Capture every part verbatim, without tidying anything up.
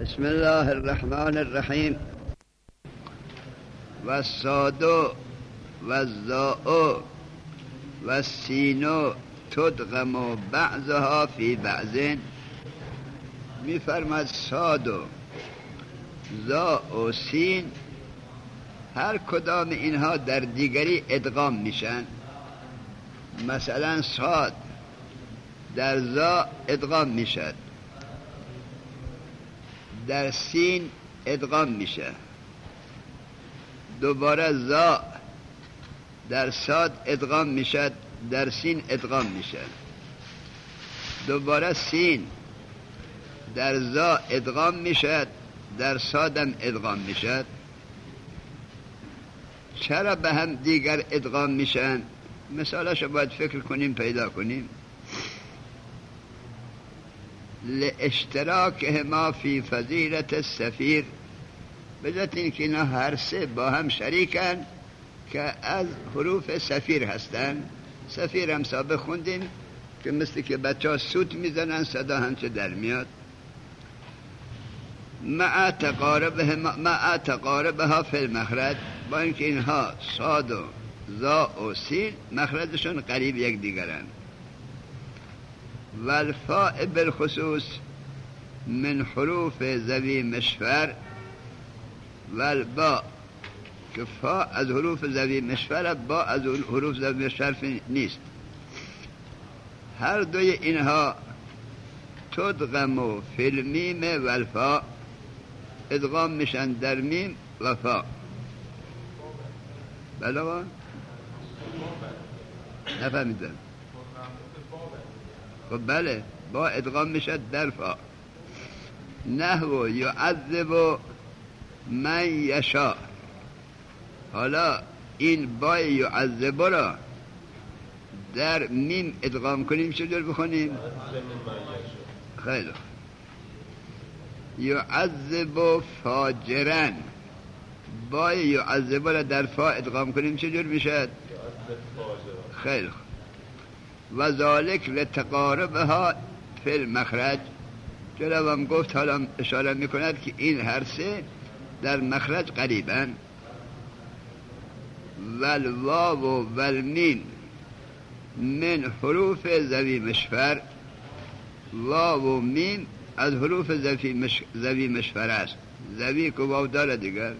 بسم الله الرحمن الرحیم. و الصاد و الزاء و السین تدغم بعضها فی بعض. میفرماد صاد و زاء و سین هر کدام اینها در دیگری ادغام میشن. مثلا صاد در زا ادغام میشد، در سین ادغام میشه، دوباره زا در صاد ادغام میشد، در سین ادغام میشه، دوباره سین در زا ادغام میشد، در صادم ادغام میشد. چرا به هم دیگر ادغام میشن؟ مثالاشو باید فکر کنیم پیدا کنیم. لاشتراکهما فی فضیلت السفیر، بجات این که اینا هر سه با هم شریکن که از حروف سفیر هستن. سفیر هم سابق خوندیم که مثل که بچه ها سوت میزنن صدا همچه در میاد. مع تقاربهما مع تقاربها فی المخرج، با اینکه اینها صاد و زا و سین مخرجشون قریب یک دیگرن. و الفاء بالخصوص من حروف ذوی مشفر و الباء، که فا از حروف ذوی مشفر، با از حروف ذوی مشفر نیست. هر دوی اینها تدغم فی المیم و الفاء، ادغام میشن در میم و فا. بله با نفهمیدم. خب بله، با ادغام میشد در فا. نحو یعذب من یشاء. حالا این با یعذب را در میم ادغام کنیم چجور بخونیم؟ خیلی یعذب فاجرا، با یعذب را در فا ادغام کنیم چجور میشد؟ خیلی و ذالک لتقاربها فی المخرج. جلو هم گفت، حالا اشاره میکند که این هر سه در مخرج قریبن. والواو والمین من حروف ذوی مشفر، واو و میم از حروف ذوی مشفر است. ذوی که واو داره دیگر.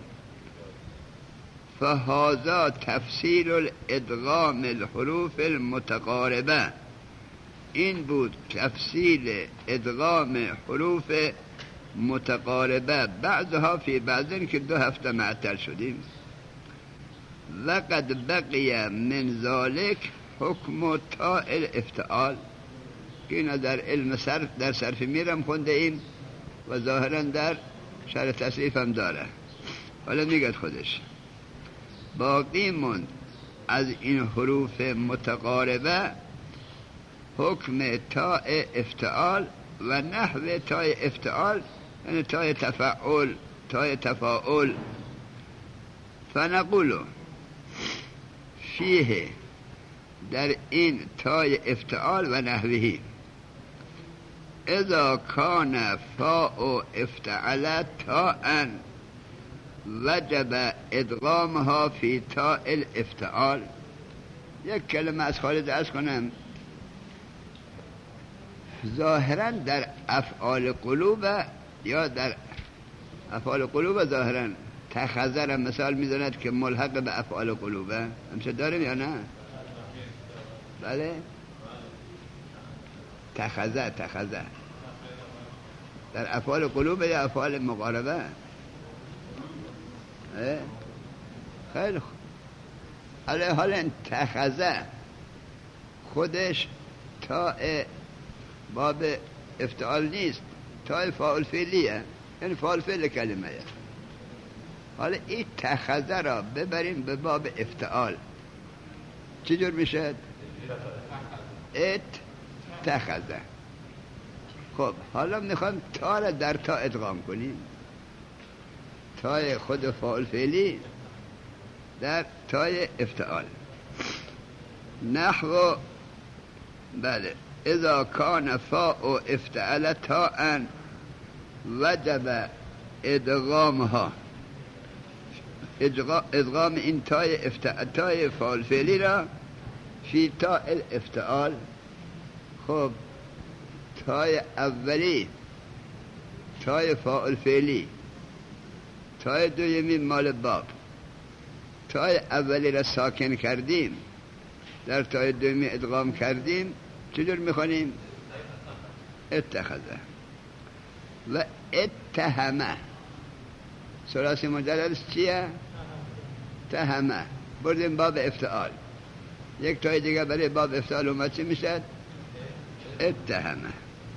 فهذا تفسیر الادغام الحروف المتقاربه، این بود تفصیل ادغام حروف متقاربه بعضها فی بعضن، که دو هفته معطل شدیم. وقد بقی من ذالک حکم تاء الافتعال، که اینا در علم صرف در صرف میرم خونده ایم و ظاهرا در شرح تصریف هم داره. حالا میگد خودش باقی من از این حروف متقاربه حکم تاء افتعال و نحو تاء افتعال، یعنی تاء تفعول، تاء تفاعل. فنقول فیه، در این تاء افتعال و نحوه، اذا کان فاء افتعل تاء وجب ادغامها فی تاء الافتعال. یک کلمه از خالد عرض کنم. ظاهرا در افعال قلوب یا در افعال قلوب ظاهرا تخذر مثال میزند که ملحق به افعال قلوبه. همچه داریم یا نه؟ بله، تخذر تخذر در افعال قلوب یا افعال مقاربه. خیلی خوب. حالا حالا تخذه خودش تاء باب افتعال نیست، تاء فاعل فعلیه، یعنی فاعل فعل کلمه. حالا این تخذه را ببریم به باب افتعال، چجور میشه؟ ات تخذه. خب حالا میخوام تا را در تا ادغام کنیم، تای خود فاعل فعلی در تای افتعال. نحو بله، اذا کان فاء افتعل تاء وجب ادغامها، ادغام این تای افتعال، تای فاعل فعلی را فی تاء الافتعال. خب تای اولی تای فاعل فعلی، تای دومی مال باب. تای اولی را ساکن کردیم، در تای دومی ادغام کردیم، چجور میخوانیم؟ اتخذه. و اتهمه، ثلاثی مجردش چیه؟ تهمه، بردیم باب افتعال. یک تای دیگه برای باب افتعال اومد، چی میشد؟ اتهمه.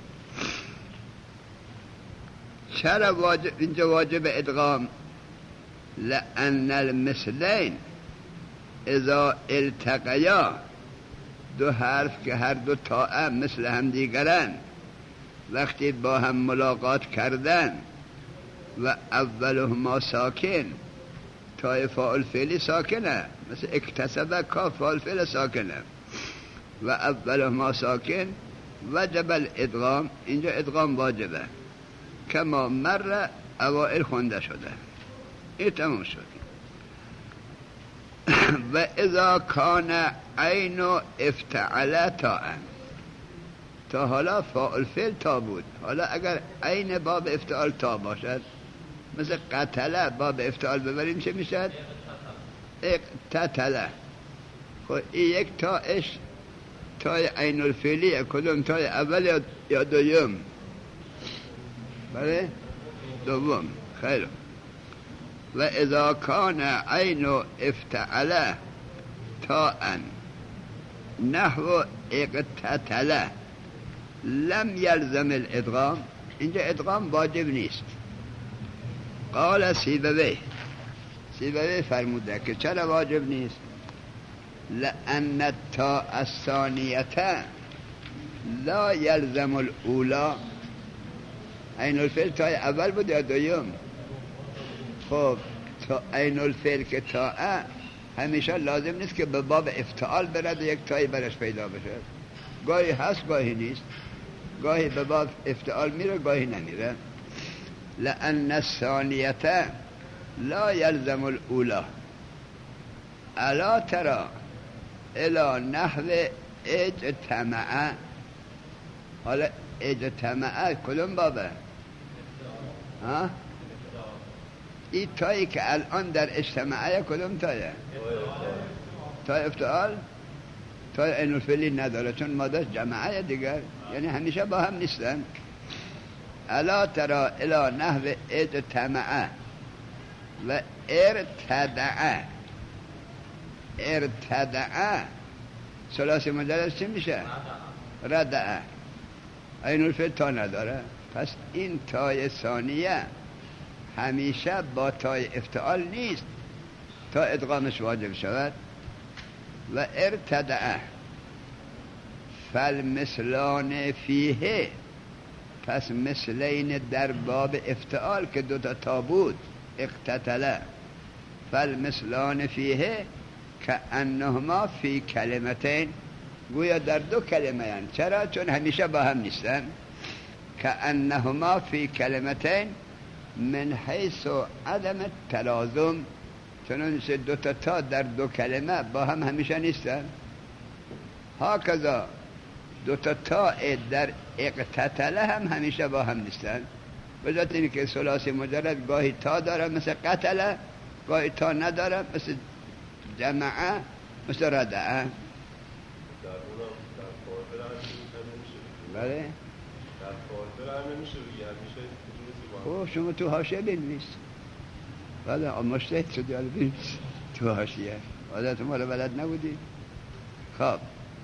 چرا واجب اینجا واجب ادغام؟ لأن المثلین اذا التقیا، دو حرف که هر دو تاء مثل هم دیگرن، وقتی با هم ملاقات کردن و اولهما ساکن، تای فاعل فعلی ساکنه، مثل اکتسب کاف فاعل فعل ساکنه، و اولهما ساکن، وجب الادغام، اینجا ادغام واجبه، کما مر اوائل خونده شده. این تمام شد. و اذا کان عین افتعل تاء، تا حالا فاعل فعل تا بود، حالا اگر عین باب افتعال تا باشد، مثل قتله باب افتعال ببریم چه میشد؟ اقتتله. خب این یک تاش تای عین الفعلیه، کدوم تای اول یا دوم؟ بله دوم. خیلی. و اذا کان عین افتعل تاء نحو اقتتله لم یلزم الادغام، اینجا ادغام واجب نیست. قال سیبوی، سیبوی فرموده که چرا واجب نیست؟ لأن التاء الثانیه لا یلزم الاولا. عین الفعل تای اول بود یا دوم؟ خب تا عین الفعل که تاء همیشه لازم نیست که به باب افتعال برد و یک تایی برش پیدا بشه. گاهی هست گاهی نیست، گاهی به باب افتعال میره گاهی نمیره. لأن الثانیه لا یلزم الاولا. الا ترى الى نحو اجتمع. حالا اجتمع کدوم بابه؟ ها؟ این تایی که الان در اجتماعه کدوم تایه؟ تای افتعال؟ تای عین الفعلی نداره، چون مادهش جمعه دیگر، یعنی همیشه با هم نیستن. الا ترى الى نحو اجتمع و ارتدع. ارتدع ثلاثی مجرد چی میشه؟ ردع. عین الفعل تا نداره، پس این تای ثانیه همیشه با تای افتعال نیست تا ادغامش واجب شود. و ارتدع فالمثلان فیه، پس مثلین در باب افتعال که دوتا تا بود، اقتتله، فالمثلان فیه که انهما فی کلمتین، گویا در دو کلمه هن. چرا؟ چون همیشه با هم نیستن. که انهما فی کلمتین من حیث عدم تلازم، چنانچه دو تا تا در دو کلمه با هم همیشه نیستن. هاکذا دو تا تا در اقتتله هم همیشه با هم نیستن، به ذات اینی که ثلاثی مجرد گاهی تا داره مثل قتله، گاهی تا نداره مثل جمعه، مثل ردعه. بله خب شما تو حاشیه بنویس. بله مجتهد شدی، حالا بنویس تو حاشیه. عادت ما رو بلد نبودی. خب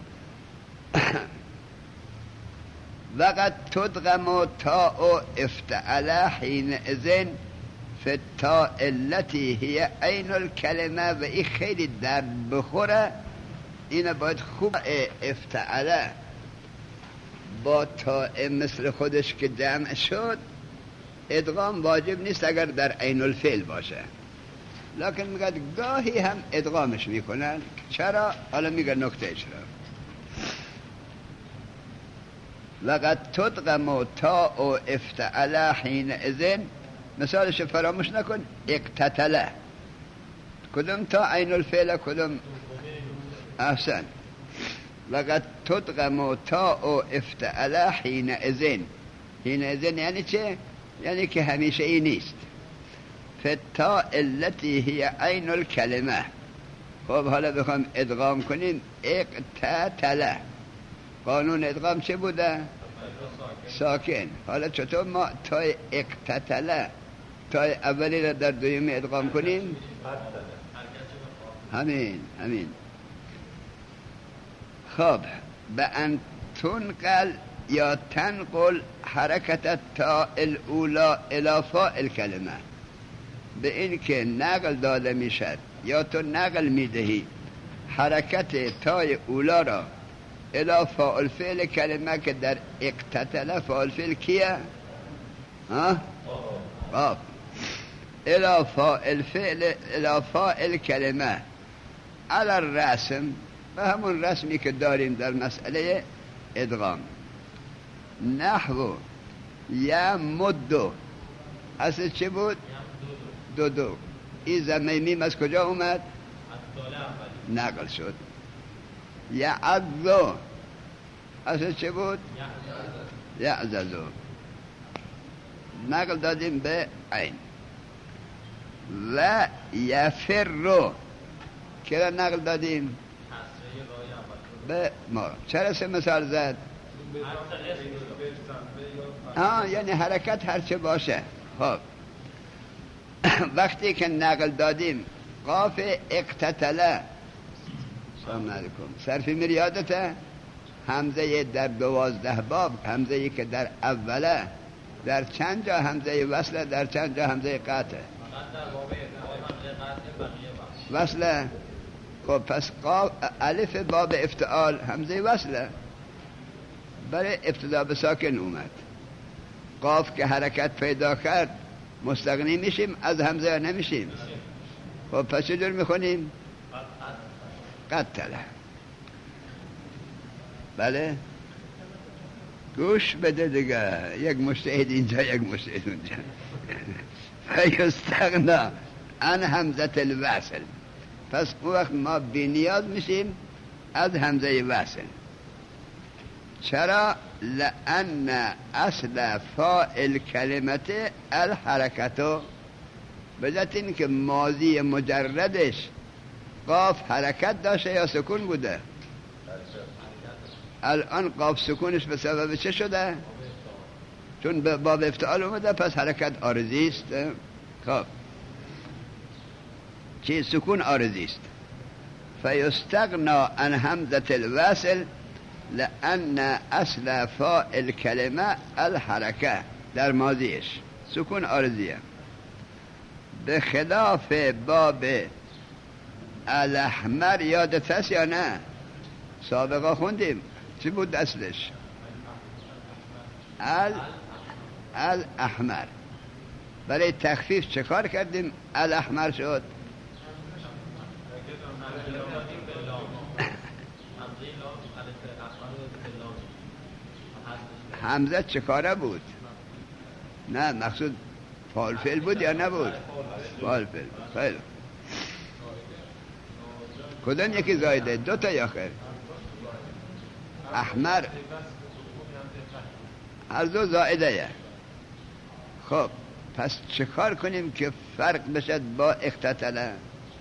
وقد تدغم تاء افتعل حین اذن فی التاء التي هي عین الکلمه. و این خیلی درد بخوره، اینه باید خوب افتعل با تاء مثل خودش که جمع شد ادغام واجب نیست اگر در عین الفعل باشه، لکن میگه گاهی هم ادغامش میکنن. چرا؟ حالا میگه نکته چرا. وقد تدغم تا و افتعل حین اذن، مثالش فراموش نکن. اقتتل کدوم تا عین الفعل کدوم؟ احسن. وقد تدغم تا و افتعل حین اذن. حین اذن یعنی چه؟ یعنی که همیشه ای نیست. فتا التي هي عین الکلمه. خب حالا بخوام ادغام کنیم اقتتل، قانون ادغام چه بوده؟ ساکن. حالا چطور ما تای اقتتل تای اولی را در دومی ادغام کنیم؟ همین همین. خب به ان تنقل یا تنقل حرکت تا الاولا الى فاعل کلمه، به این که نقل داده میشد یا تو نقل میدهی حرکت تای اولا را الى فاعل فعل کلمه، که در اقتتل فاعل فعل کیه؟ ها؟ قاف. الى فاعل فعل الى فاعل کلمه علی الرسم، به همون رسمی که داریم در مسئله ادغام. نحو یا مدو، اصل چه بود؟ دو دو. این زمین میم از کجا اومد؟ نقل شد. یعذو، اصل چه بود؟ یعذو، نقل دادیم به عین. و یفرو، که را نقل دادیم به ما. چرا سه مثال زد؟ آه یعنی حرکت هرچه باشه. خب وقتی که نقل دادیم قاف اقتتله، سلام علیکم، صرفی میر یادته؟ همزه در دوازده باب، همزه که در اوله در چند جا همزه وصله، در چند جا همزه قطعه؟ وصله. خب پس قاف الف باب افتعال همزه وصله، برای ابتدا به ساکن اومد. قاف که حرکت پیدا کرد مستغنی میشیم از همزه یا نمیشیم؟ خب پس چه جور میخونیم؟ قتله. بله گوش بده دیگه، یک مجتهد اینجا یک مجتهد اونجا. فیستغنا عن همزه الوصل، پس اون وقت ما بی نیاز میشیم از همزه وصل. چرا؟ لأن اصل فاعل کلمت الحرکتو، بذات این که ماضی مجردش قاف حرکت داشته یا سکون بوده؟ الان قاف سکونش به سبب چه شده؟ چون به باب افتعال اومده، پس حرکت عارضی است. خب چی؟ سکون عارضی است. فیستغنا عن همزه الوصل لأن اصل فاعل کلمه الحرکه، در ماضیش سکون عارضیه. به خلاف باب الاحمر، یادت هست یا نه؟ سابقا خوندیم چی بود اصلش؟ ال الاحمر. برای تخفیف چه کار کردیم الاحمر شد؟ حمزه چه کاره بود؟ نه مقصود فاعل فعل بود یا نبود؟ فاعل فعل. خیلی کدام یکی زایده؟ دو تا یا خیر؟ احمر هر دو زایده یه. خب پس چه کار کنیم که فرق بشد با اقتتله؟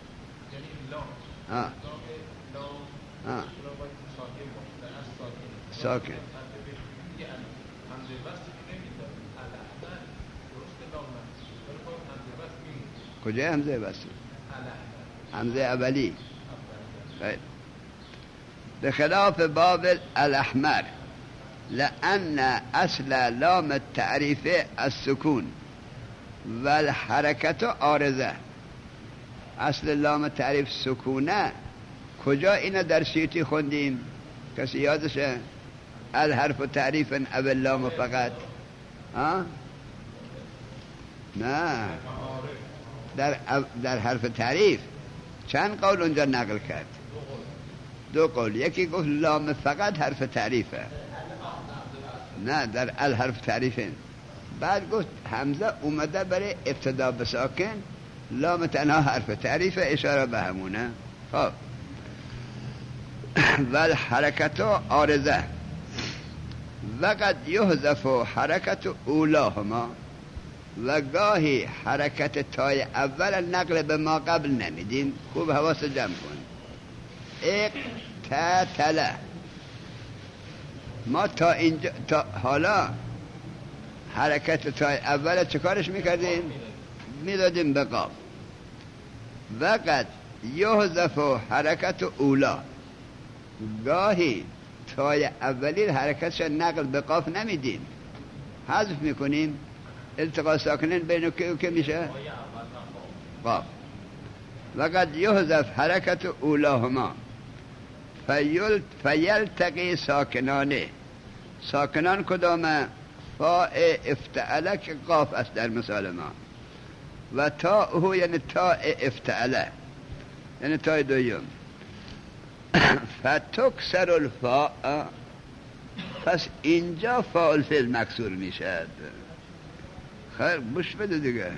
ها ها ساکن. کجا همزه وصل؟ همزه اولی. خیلی. به خلاف باب الاحمر لأن اصل لام التعریف السکون و الحرکت عارضه. اصل لام تعریف سکونه. کجا اینو در سیوطی خوندیم؟ کسی یادشه؟ الحرف تعریف او اللام فقط. ها؟ نه در, در حرف تعریف چند قول اونجا نقل کرد؟ دو قول. یکی گفت لام فقط حرف تعریفه، نه در الحرف تعریفین. بعد گفت حمزه اومده برای ابتدا بساکن، لام تنها حرف تعریف، اشاره به همونه. خب ول حرکت عارضه وقد یحذف حرکت اولاهما، و گاهی حرکت تای اول نقل به ما قبل نمیدیم. خوب حواس جمع کن. اقتتله، ما تا اینجا تا حالا حرکت تای اول چه کارش میکردیم؟ میدادیم به قاف. وقد یحذف حرکت اولا، گاهی تای اولی حرکتش نقل به قاف نمیدیم، حذف میکنیم. التقاء ساکنین بین که و که میشه قاف. وقد یحذف حرکت اولاهما فیلتقی ساکنانه. ساکنان کدامه؟ فاء افتعله که قاف است در مثال ما، و تا هو یعنی تا افتعله یعنی تای دویم. فتکسر الفاء، پس اینجا فاعل فعل مکسور میشد. خیر بوش بده دیگه.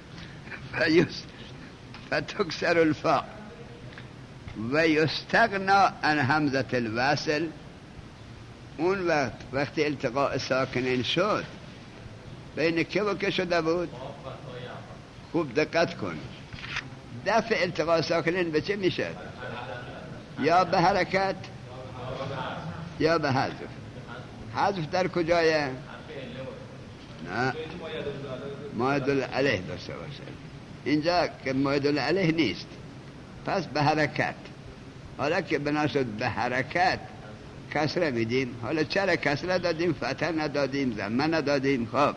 فتکسر الفاء و یستغنا عن همزه الوصل. اون وقت وقتی التقاء ساکنین شد بین که و که شده بود؟ خوب دقت کن. دفع التقاء ساکنین به چه میشه؟ یا به حرکت یا به حذف. حذف در کجایه؟ نه ما يدل علیه داشته باشه. اینجا که ما يدل علیه نیست، پس به حرکت. حالا که بنا شد به حرکت کسره میدیم. حالا چرا کسره دادیم؟ فتح ندادیم، ضمه ندادیم. خب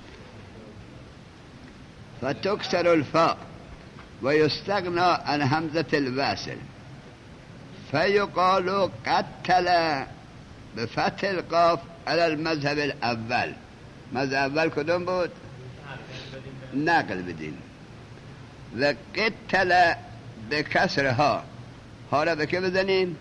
فتکسر الفاء و یستغنا عن همزه الوصل فیقال قتل بفتح القاف على المذهب الاول. مذهب اول کدوم بود؟ نقل بدین. و قتل به کسرها، حالا به که بزنیم؟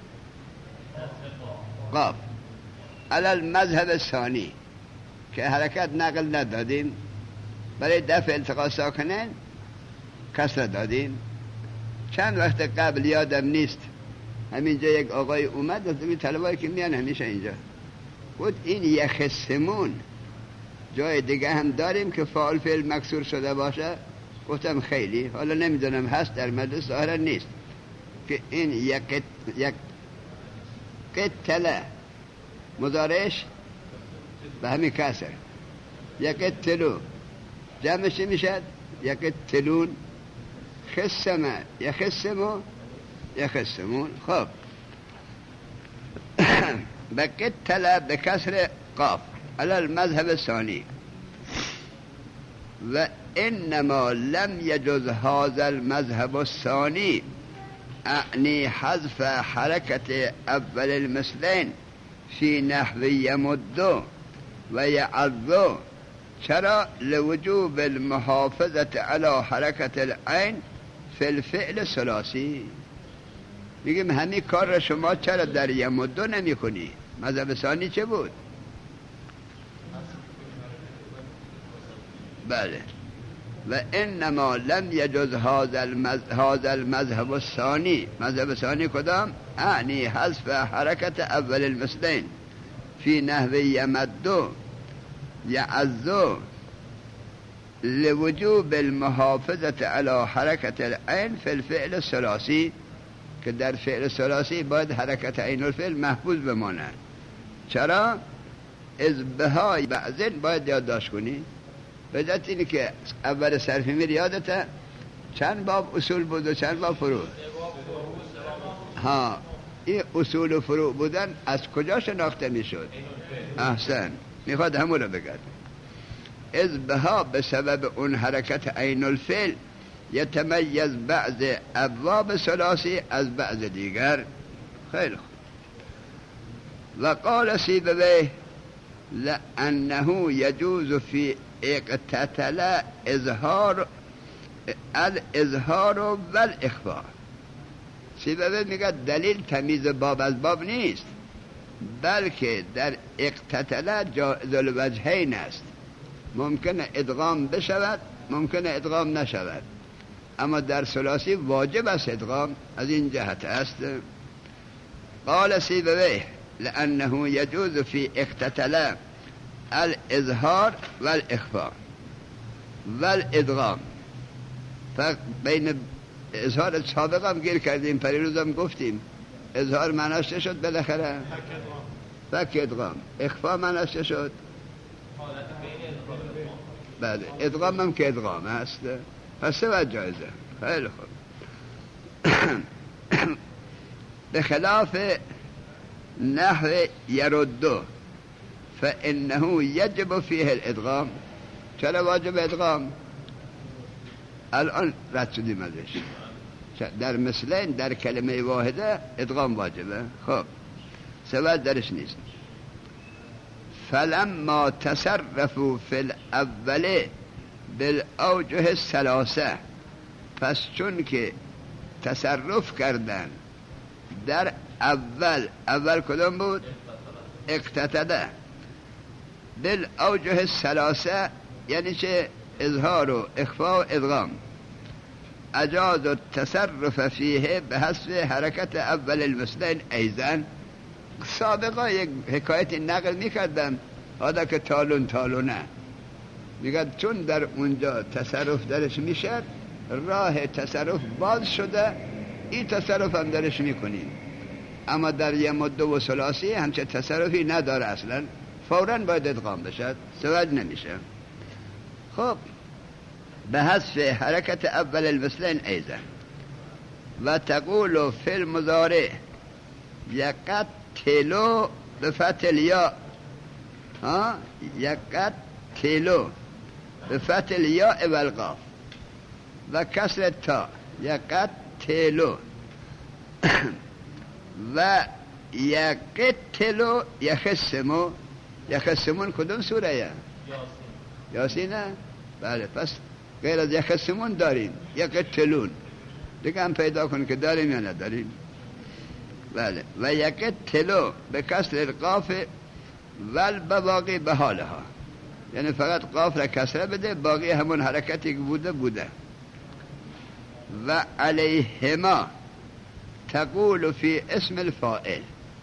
قاف. على المذهب الثانی که حرکت نقل ندادیم، برای دفع التقاء ساکنین کسر دادیم. چند وقت قبل یادم نیست همینجا یک آقای اومد از این طلبایی که میان همیشه اینجا بود، این یخسمون جای دیگه هم داریم که فاعل فعل مکسور شده باشه؟ گفتم خیلی، حالا نمیدونم هست در مدرسه ظاهرا نیست، که این یک یک قتله مضارعش به همین کسر، یک تلو جمعش میشد یک تلون، خسمه یخسمو یخسمون. خب بقتل بکسر قاف على المذهب الثاني. و انما لم يجوز هذا المذهب الثاني اعنی حذف حرکت اول المثلین فی نحو یمد و یعض. چرا؟ لوجوب المحافظت على حرکت العین فی الفعل الثلاثی. میگیم همین کار را شما چرا در یمد نمی کنی؟ مذهب ثانی چه بود؟ بله. و انما لم یجوز هذا المذهب الثانی. مذهب ثانی کدام؟ اعنی حذف حرکت اول المثلین فی نحو یمد یعض لوجوب المحافظت على حرکت العین فی الفعل الثلاثی، که در فعل ثلاثی باید حرکت عین الفعل محفوظ بماند. چرا؟ از بهای بعضن باید یادداشت کنی. بدت اینه که اول صرف میر یادته چند باب اصول بود و چند باب فروع. ها، این اصول و فروع بودن از کجا شناخته میشد؟ احسن، میخواد همون رو بگرد. از بها به سبب اون حرکت عین الفعل یتمیز بعض ابواب ثلاثی از بعض دیگر. خیلی خوب. و قال سیبویه لأنه یجوز فی اقتتل اظهار الاظهار و الاخفاء. سیبویه میگه دلیل تمیز باب از باب نیست، بلکه در اقتتل جائز الوجهین است، ممکنه ادغام بشود ممکنه ادغام نشود، اما در ثلاثی واجب است ادغام. از این جهت است. قال سیبویه لأنه يجوز في اقتتل الاظهار والاخفاء والادغام. فرق بین اظهار سابق هم گیر کردیم، پریروز هم گفتیم اظهار معناش چه شد بالاخره؟ فک ادغام. اخفاء معناش چه شد؟ بله ادغام هم که ادغام است، پس سه جایزه. خیلی خوب. به خلاف نحو یردو فانه یجب فیه الادغام. چرا واجب ادغام؟ الان رد شدیم ازش. در مثلین در کلمه واحده ادغام واجبه. خب سواد درش نیست. فلما تصرفوا فی الاول بالاوجه الثلاثه، پس چون که تصرف کردن در اول، اول کدام بود؟ اقتتده. بالاوجه الثلاثه یعنی چه؟ اظهار و اخفاء و ادغام. اجاز التصرف فیه به حسب حرکت اول المثلین ایضا. سابقا یک حکایت نقل میکردم آده که تالون تالونه میگه چون در اونجا تصرف درش میشه راه تصرف باز شده، این تصرف هم درش میکنیم. اما در یه مدو و ثلاثی همچه تصرفی نداره اصلا، فوراً باید ادغام بشد، سواد نمیشه. خب به حذف حرکت اول المثلین ایضا. و تقول فی المضارع یقتلوا بفتح الیا، ها یقتلوا بفتح الیا و القاف و کسر تا یقتلوا و یقتلوا یخصموا. یخصمون کدوم سوره یه؟ یاسینه. بله پس غیر از یخصمون داریم یقتلون دیگه هم پیدا کن که داریم یا نداریم. بله و یقتلوا به کسر القاف و البواقی به حالها، یعنی فقط قاف را کسره بده، باقی همون حرکتی که بوده بوده. و علیهما تقول فی اسم الفاعل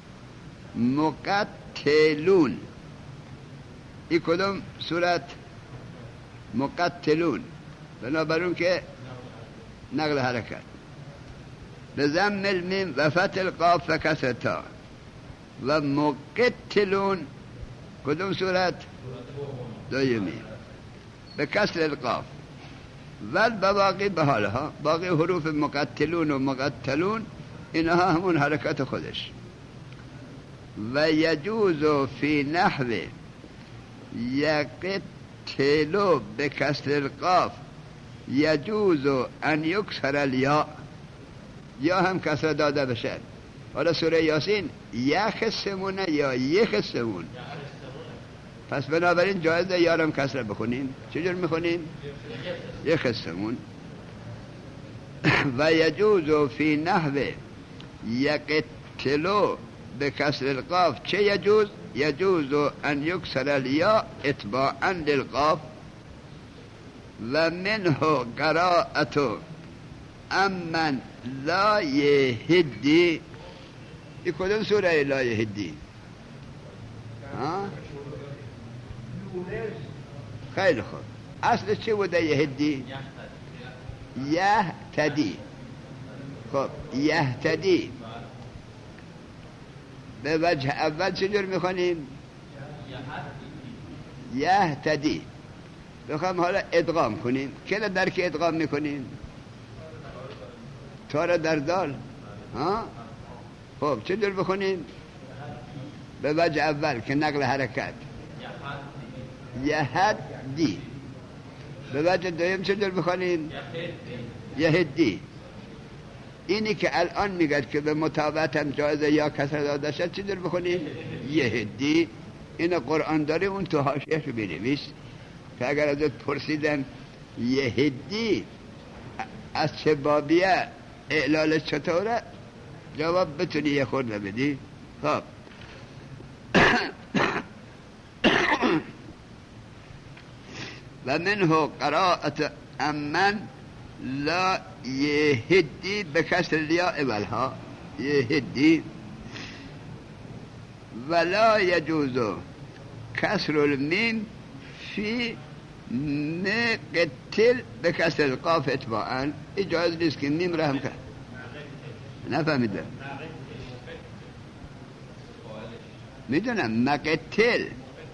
مقتلون. این کدوم صورت؟ مقتلون. بنابراین که نقل حرکت به ضم المیم و فتح القاف و کسر تا. و مقتلون کدوم صورت؟ دویمی به کسر القاف و البواقی به حالها. باقی حروف مقتلون و مقتلون اینها همون حرکت خودش. و یجوز فی نحو یقتلوا به کسر القاف یجوز ان یکسر الیا، یا هم کسر داده بشه. حالا سوره یاسین یخصمونه یا یخصمون، پس بنابراین جایزه یارم کسر بخونیم. چجور میخونیم؟ یخصمون. و یجوز فی نحو یقتلوا به کسر القاف چه یجوز؟ یجوز ان یکسر الیا اتباعا للقاف. و منه قراءت امن لا یهدی. این کدوم سوره لا یهدی؟ ها؟ خیلی خوب. اصل چه بوده یهدی؟ یهتدی. خب یهتدی به وجه اول چجور میخونیم؟ یهتدی. بخوام حالا ادغام کنیم که در که ادغام میکنیم؟ تاره در دال. ها؟ خب چجور بخونیم؟ به وجه اول که نقل حرکت یهدی. به وجه دویم چجور بخونیم؟ یهدی. اینی که الان میگد که به مطابقت هم جایزه یا کسر داده شد چجور بخونیم؟ یهدی. این قرآن داره اون تو حاشیه‌اش رو بنویس که اگر ازت پرسیدن یهدی از چه بابیه اعلال چطوره جواب بتونی یه خورده بدی. خب و منه قراءت امن لا یهدی به کسر الیا اولها یهدی ولا یجوز کسر المیم فی مقتل به کسر القاف اتباعا. اجازه نیست که میم را هم کرد. نفهمیدم. میدونم مقتل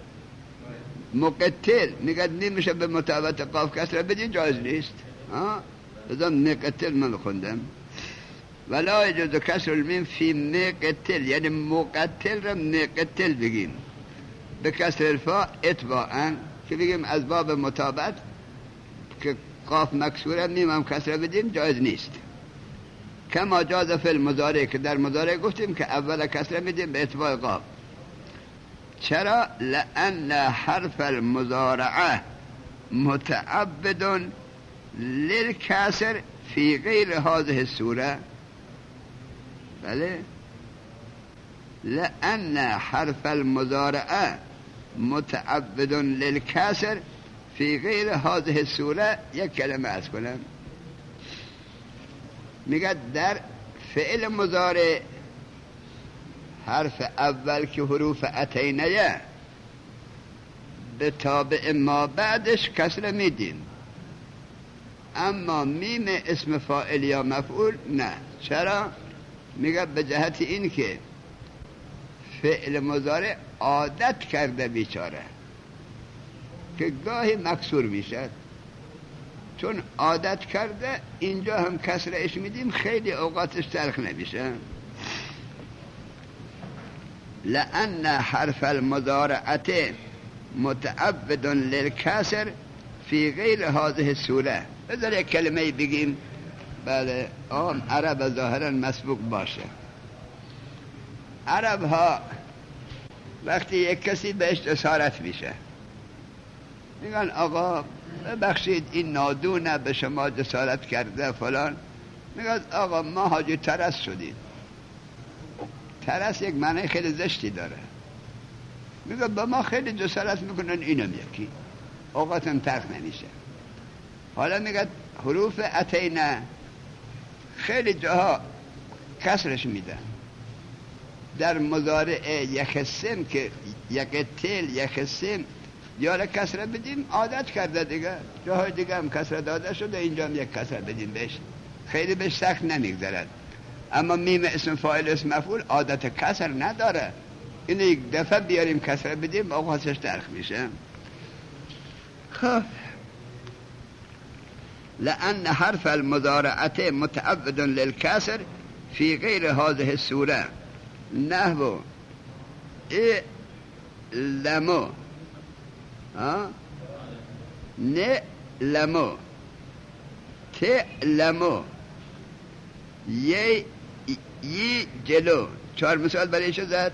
مقتل میگه نمیشه به مطابقت قاف کسر بدین، جایز نیست. ها بذار مقتل من خوندم. ولا یجوز کسر المیم فی مقتل، یعنی مقتل را مقتل بگیم به کسر الفا اتباعا، که بگیم از باب مطابقت که قاف مکسوره میم هم کسر بدیم، جایز نیست. کما جاز فی المضارع، که در مضارع گفتیم که اول کسر میدیم به اتباع قاف. چرا؟ لأن حرف المضارعه متعبد للکسر فی غیر هذه الصوره. بله، لأن حرف المضارعه متعبد للکسر فی غیر هذه الصوره. یک کلمه از کنم، میگه در فعل مضارع حرف اول که حروف اتینه به تابع ما بعدش کسر میدیم، اما میم اسم فاعل یا مفعول نه. چرا؟ میگه به جهت این که فعل مضارع عادت کرده بیچاره که گاهی مکسور میشه، چون عادت کرده اینجا هم کسرش میدیم، خیلی اوقاتش تلخ نمیشه. لأن حرف المضارعه متعبد للکسر فی غیر هذه الصوره. بذار یک کلمه بگیم. بله، آم عرب ظاهرا مسبوق باشه. عرب ها وقتی یک کسی بهش جسارت میشه میگن آقا ببخشید این نادونه به شما جسارت کرده فلان، میگن آقا ما حاجی ترس شدیم. ترس یک معنی خیلی زشتی داره. میگه با ما خیلی جسارت میکنن، اینم یکی اوقاتم ترک نمیشه. حالا میگه حروف اتینه خیلی جاها کسرش میدن. در مضارع یخسم که یک تل یخسم یا کسر بدیم عادت کرده دیگه، جاهای دیگه هم کسر داده شده، اینجا هم یک کسر بدیم بهش، خیلی بهش سخت نمیگذرد. اما میم اسم فاعل اسم مفعول عادت کسر نداره، اینو یک دفعه بیاریم کسر بدیم اوقاتش تلخ میشه. خب لأن حرف المضارعه متعبد للكسر في غير هذه الصورة نحو اعلموا ها نعلموا تعلموا یه یه جلو. چهار مثال برایش زد.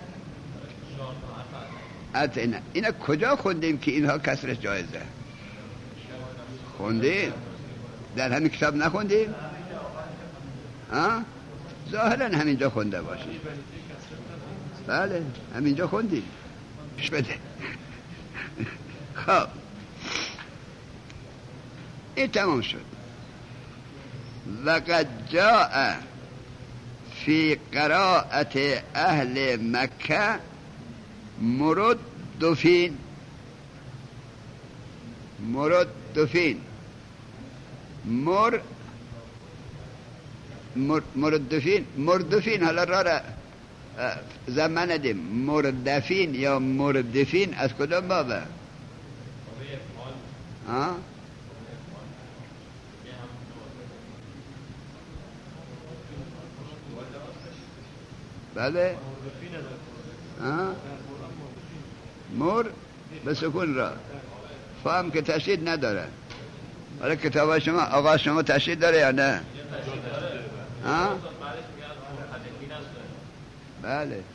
اتینا اینا کجا خوندیم که اینها کسرش جایزه؟ خوندیم؟ در همین کتاب نخوندیم؟ ها؟ ظاهرا همینجا خونده باشیم. بله همینجا خوندیم. پیش بده. خب این تمام شد. وقد جاء فی قراءت اهل مکه مردفین مردفین مر مردفین مردفین حالا را را زمان ندیم. مردفین یا مردفین از کدام بابه؟ ها؟ بله ها؟ مر به سکون را فهم که تشدید نداره. حالا کتاب شما آقا شما تشدید داره یا نه؟ ها؟ بله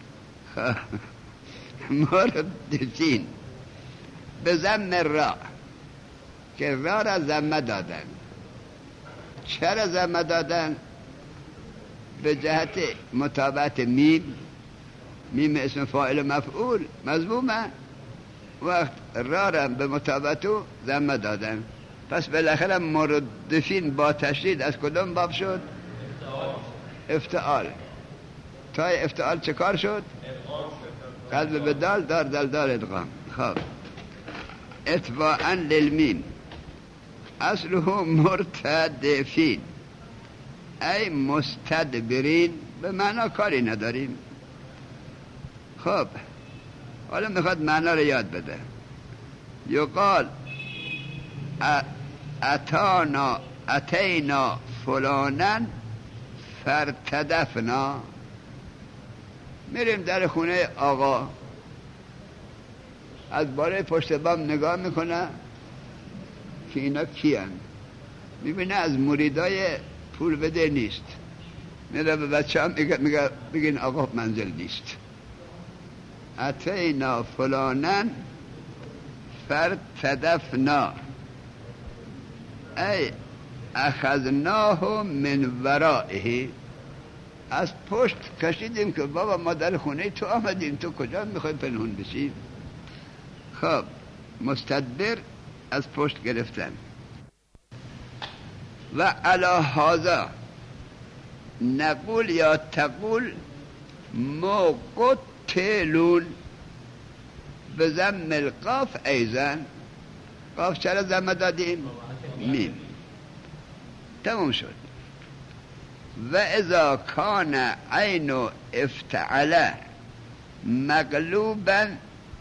مردفین به ضم را که را را ضمه دادن. چرا ضمه دادن؟ به جهت مطابقت میم. میم اسم فاعل مفعول مضمومه، وقت رارم به مطابقتو ضمه دادن. پس بالاخره مردفین با تشدید از کدوم باب شد؟ افتعال. تای افتعال چه کار شد؟ قلب به دال، دار دال دار ادغام. خب اتباعا للمیم اصله مرتدفین ای مستدبرین، به معنا کاری نداریم. خب حالا میخواد معنا رو یاد بده. یقال اتانا اتینا فلانن فرتدفنا، میریم در خونه آقا، از بالای پشت بام نگاه میکنه که اینا کیان، میبینه از مریدای پول بده نیست، میره به بچه هم میگه, میگه بگین آقا منزل نیست. اتینا فلانن فرتدفنا ای اخذناه من ورائه، از پشت کشیدیم که بابا ما در خونه تو آمدیم، تو کجا میخوای پنهون بشی؟ خب مستدبر از پشت گرفتن. و علی هذا نقول یا تقول مقتلون به ضم القاف ایزن. قاف چرا ضمه دادیم؟ میم. تموم شد. و اذا کان عین افتعل مقلوبا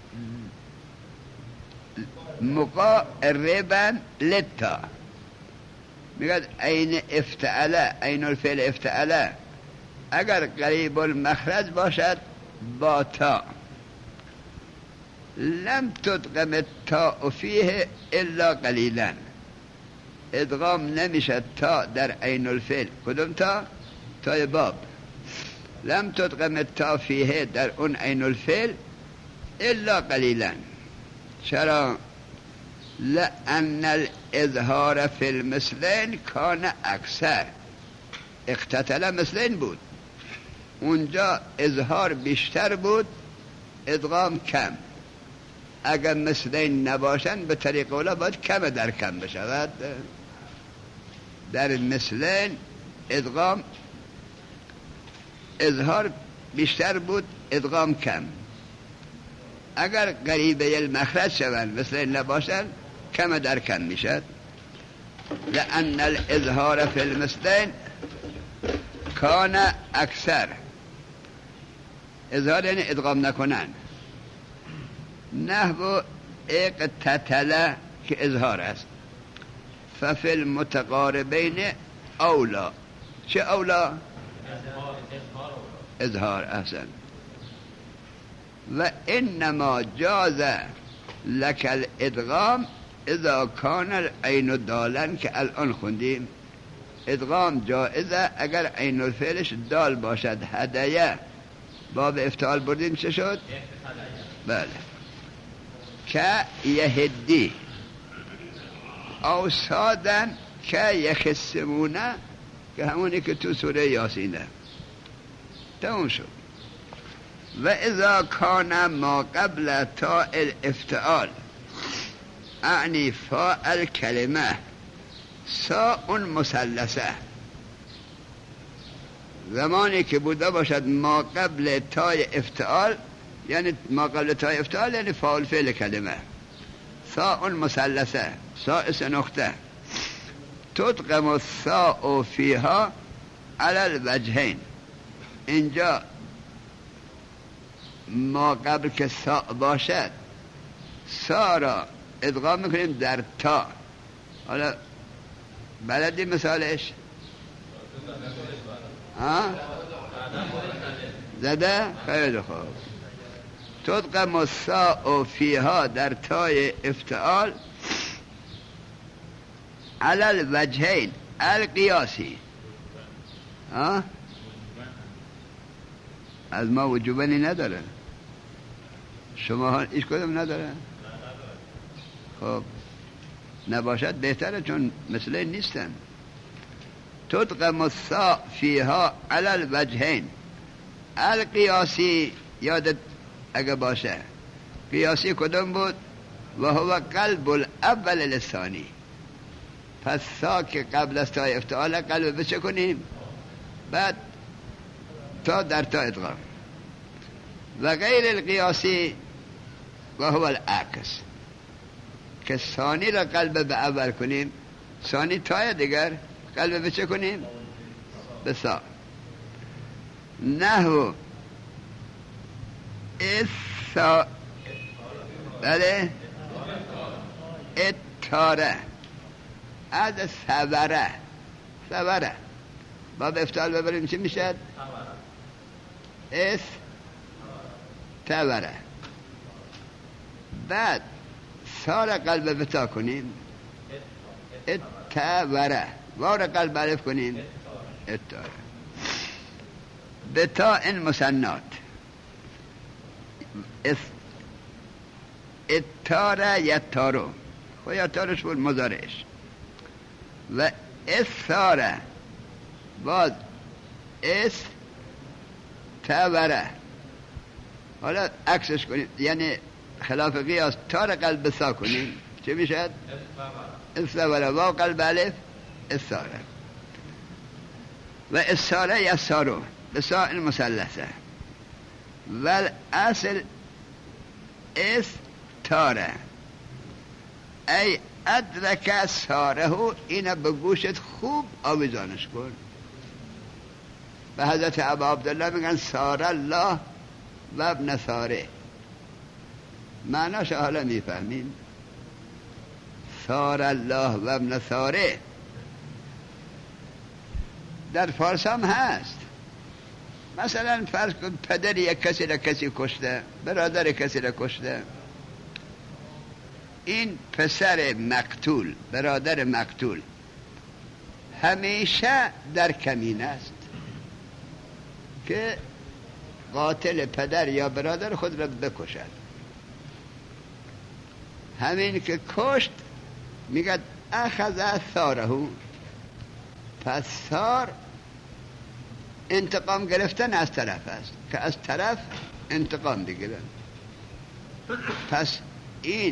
مقاربا لتا، میگه عین افتعل، عین الفعل افتعل اگر قریب المخرج باشد با تا، لم تدغم التاء فیه الا قلیلا، ادغام نمیشد تا در عین الفعل. کدوم تا؟ تای باب. لم تدغم التاء فیه در اون عین الفعل الا قلیلا. چرا؟ لأن الاظهار فی المثلین کان اکثر، اقتتل مثلین بود، اونجا اظهار بیشتر بود، ادغام کم. اگر مثلین نباشن به طریق اولا باید کم در کم بشود. در مثلین ادغام اظهار بیشتر بود، ادغام کم. اگر قریبه المخرج شوند مثلین نباشن کم در کم میشد. لأن الاظهار فی المثلین کان اکثر، اظهار یعنی ادغام نکنن. نحو اقتتل که اظهار است. ففی المتقاربین اولا، چه اولا؟ اظهار. احسن. و انما جاز لك الادغام اذا کان العین دالا، که الان خوندیم ادغام جائزه اگر عین الفعلش دال باشد. هدیه باب افتعال بردیم چه شد؟ بله. که یهدی او سادن که یخسمونه، که همونی که تو سوره یاسینه. تموم شد. و اذا کان ما قبل تا الافتعال اعنی فاعل کلمه ساء مثلثه، زمانی که بوده باشد ما قبل تای افتعال، یعنی ما قبل تای افتعال یعنی فاعل فعل کلمه، ساء مثلثه، ساء سه نقطه، تدغم الساء فیها علی الوجهین. اینجا ما قبل که ساء باشد سا را ادغام میکنیم در تا. حالا بلدی مثالش؟ ها؟ زده؟ خیلی خوب. تدغم الساء فیها در تای افتعال علی الوجهین القیاسی. ها؟ از ما وجوبنی نداره، شما ها ایش کدوم نداره؟ خب نباشد بهتره، چون مثل نیستن. تدغم الساء فیها علی الوجهین القیاسی. یادت اگه باشه قیاسی کدوم بود؟ و هو قلب الاول للثانی. پس سا که قبل از تا افتعال قلب بچه کنیم، بعد تا در تا ادغام. و غیر القیاسی و هو العکس، که ثانی را قلب به اول کنیم، ثانی تای دیگر قلب به چه کنیم؟ به سا. نحو اسا بله اتاره از سوره سوره باب افتعال ببریم چی میشد؟ اس توره. بعد سار قلب بتا کنیم، اتوره. وار قلب الف کنیم، اتاره. بتا این مسنات اتاره یتارو و یتارش بود مضارعش. و اساره باز اس توره. حالا عکسش کنیم، یعنی خلاف قیاس تار قلب سا کنیم چه میشد؟ استوره. واو قلب الف استاره. و استاره یسارو بسا المثلثه. و اصل استاره ای ادرک ساره. اینه به گوشت خوب آویزانش کن. به حضرت ابا عبدالله میگن ساره الله و ابن ساره. معناش حالا میفهمیم. ساره الله و ابن ساره در فارس هم هست. مثلا فرض کن پدر یک کسی را کسی کشته، برادر کسی را کشته، این پسر مقتول، برادر مقتول همیشه در کمین است که قاتل پدر یا برادر خود را بکشد. همین که کشت میگه اخذ ثاره. پس ثار انتقام گرفتن از طرف است که از طرف انتقام بگیرن. پس این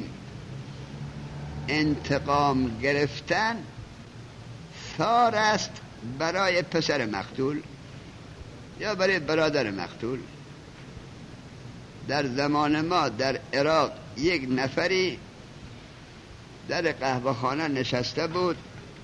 انتقام گرفتن ثار است برای پسر مقتول یا برای برادر مقتول. در زمان ما در عراق یک نفری در قهوه خانه نشسته بود.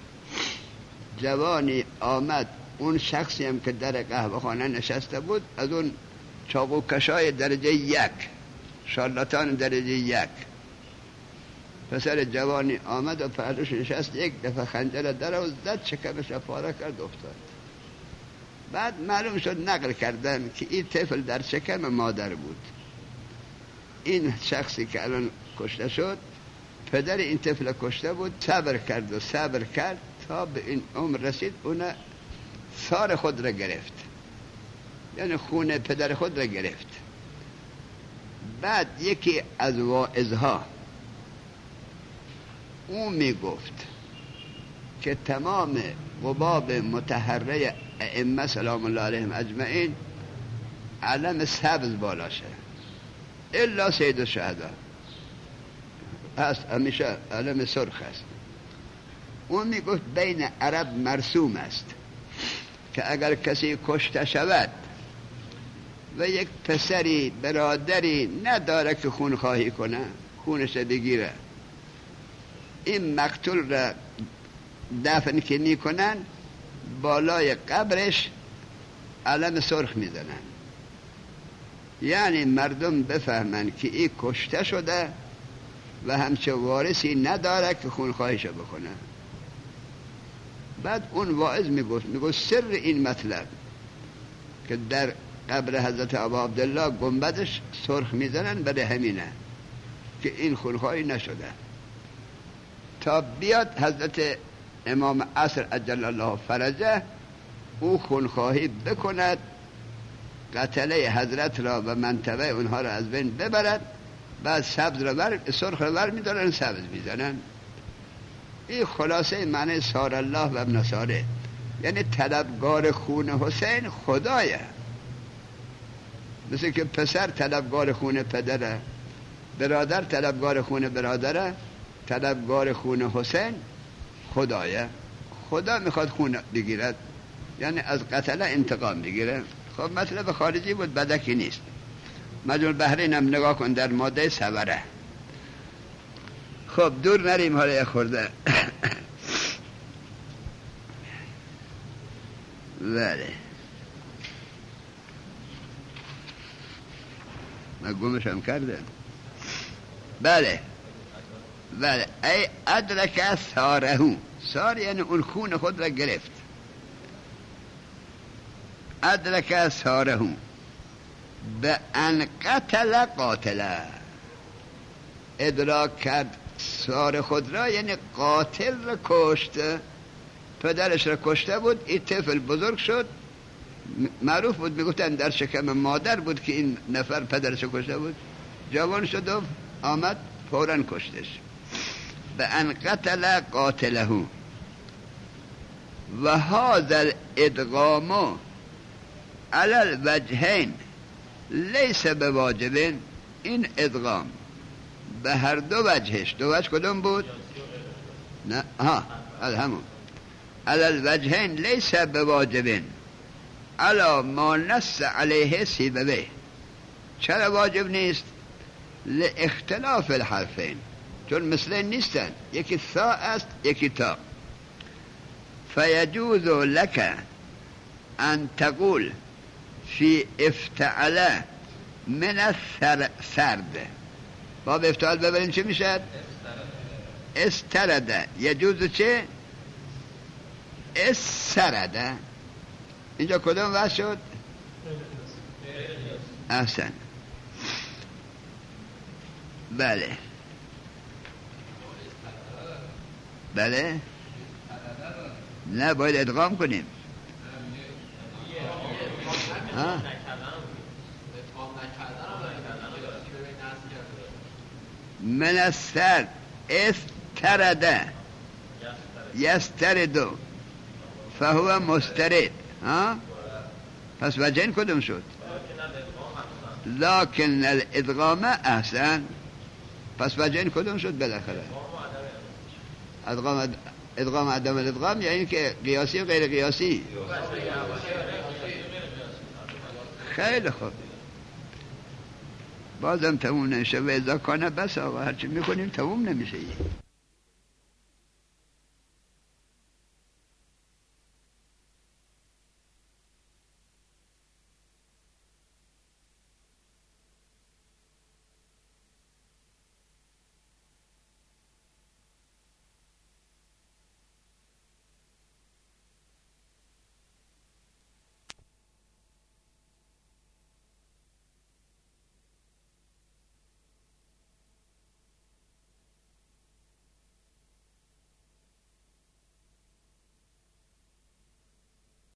جوانی آمد، اون شخصی هم که در قهوه خانه نشسته بود از اون چاقوکشای درجه یک، شارلاتان درجه یک، پسر جوانی آمد و پهلوش نشست، یک دفعه خنجر در و زد، شکمش را پاره کرد، افتاد. بعد معلوم شد، نقل کردن که این طفل در شکم مادر بود. این شخصی که الان کشته شد پدر این طفل کشته بود. صبر کرد و صبر کرد تا به این عمر رسید، اون ثار خود را گرفت، یعنی خون پدر خود را گرفت. بعد یکی از واعظها اون می گفت که تمام قباب متحره ائمه سلام الله علیهم اجمعین علم سبز بالاشه الا سید الشهدا هست، همیشه علم سرخ است. اون می گفت بین عرب مرسوم است که اگر کسی کشته شود و یک پسری برادری نداره که خون خواهی کنه، خونش بگیره، این مقتول را دفن که می کنن بالای قبرش علم سرخ می زنن، یعنی مردم بفهمن که این کشته شده و همچه وارثی نداره که خون خواهیشو بکنه. بعد اون واعظ می گفت می گفت سر این مطلب که در قبر حضرت ابا عبدالله گنبدش سرخ می زنن برای همینه که این خونخواهی نشده، تا بیاد حضرت امام عصر عجل الله فرجه او خونخواهی بکند، قتله حضرت را و منطقه اونها را از بین ببرد، بعد سبز را بر سرخ را بر می دارن سبز می زنن. این خلاصه معنی سار الله و ابن ساره، یعنی طلبگار خون حسین خدایه، مثل که پسر طلبگار خون پدره، برادر طلبگار خون برادره، طلبگار خون حسین خدایه. خدا میخواد خون بگیرد، یعنی از قتله انتقام بگیره. خب مطلب خارجی بود، بدکی نیست. مجموع بحرین هم نگاه کن در ماده سوره. خب دور نریم، حالا یه خورده بله من گمشم کردم. بله بله ای ادرک سارهو، سار یعنی اون خون خود را گرفت. ادرک سارهو به ان قتل قاتله، ادراک کرد سار خود را یعنی قاتل را کشته. پدرش را کشته بود، این طفل بزرگ شد، معروف بود میگفتن در شکم مادر بود که این نفر پدرش کشته بود. جوان شد و آمد فوراً کشتش. به ان قتل قاتله و هذا الادغام علی الوجهین لیس بواجب. این ادغام به هر دو وجهش، دو وجه کدوم بود؟ نه ها همون علی الوجهین لیس بواجب علی ما نص علیه سیبویه. چرا واجب نیست؟ لاختلاف الحرفین، چون مثلین نیستن، یکی ثا است یکی تا. فیجوز لک ان تقول فی افتعل من السرد. باب افتعال ببینیم چه میشد؟ استرده. یجوز چه؟ استرده. اینجا کدوم واسه شد؟ احسن. بله بله نه باید ادغام کنیم. ها من السرد استرده یستردو فهو مسترد. ها پس وجهین کدوم شد؟ لکن الادغام احسن. پس وجهین کدوم شد بالاخره؟ ادغام ادغام عدم الادغام یعنی که قیاسی و غیر قیاسی. خیلی خوب، بازم تموم نمیشه. و اذا کانه بس آقا هرچی میکنیم تموم نمیشه.